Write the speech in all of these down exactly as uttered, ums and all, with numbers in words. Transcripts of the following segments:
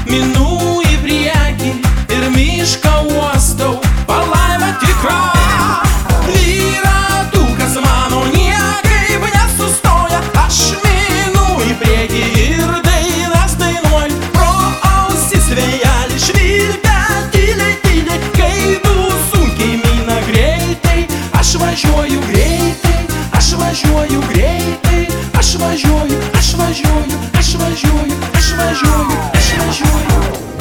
minu į priekį ir mišką uostau, palaima tikra. Dviratukas mano niekaip nesustoja, aš minu į priekį ir dainas dainuoju, pro ausis vėjelį švilpia tyliai tyliai, kai du sunkiai mina greitai, aš važiuoju greitai, aš važiuoju greitai, aš važiuoju, aš važiuoju, aš važiuoju, aš važiuoju, aš važiuoju.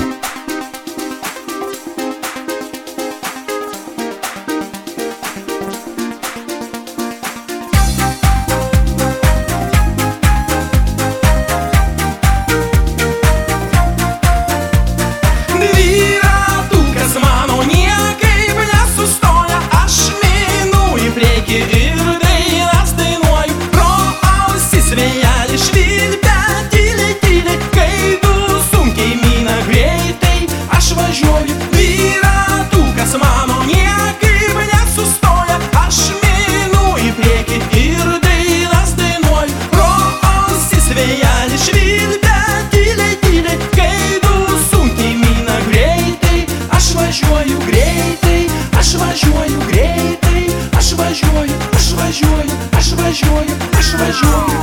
Dviratukas mano niekaip nesustoja, aš minu į priekį ir dainas dainuoju, pro ausis vėjelį švilpia tyliai tyliai, kai du sunkiai mina greitai, aš važiuoju. Dviratukas mano niekaip nesustoja, aš minu į priekį ir dainas dainuoju, pro ausis vėjelį švilpia tyliai tyliai, kai du sunkiai mina greitai, aš važiuoju greitai, aš važiuoju greitai, aš važiuoju, aš važiuoju, aš važiuoju, aš važiuoju.